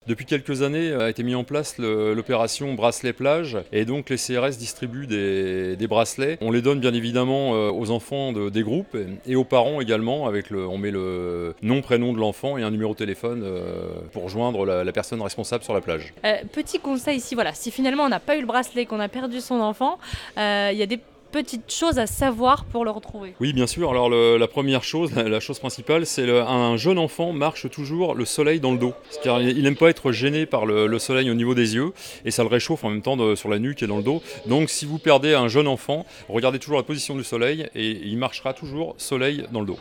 Depuis quelques années a été mis en place l'opération bracelet plage et donc les CRS distribuent des bracelets. On les donne bien évidemment aux enfants des groupes et aux parents également. On met le nom, prénom de l'enfant et un numéro de téléphone pour joindre la personne responsable sur la plage. Petit conseil ici, voilà, si finalement on n'a pas eu le bracelet, qu'on a perdu son enfant, il y a des petites choses à savoir pour le retrouver. Oui, bien sûr. Alors la première chose, la chose principale, c'est un jeune enfant marche toujours le soleil dans le dos. Car il n'aime pas être gêné par le soleil au niveau des yeux et ça le réchauffe en même temps sur la nuque et dans le dos. Donc si vous perdez un jeune enfant, regardez toujours la position du soleil et il marchera toujours soleil dans le dos.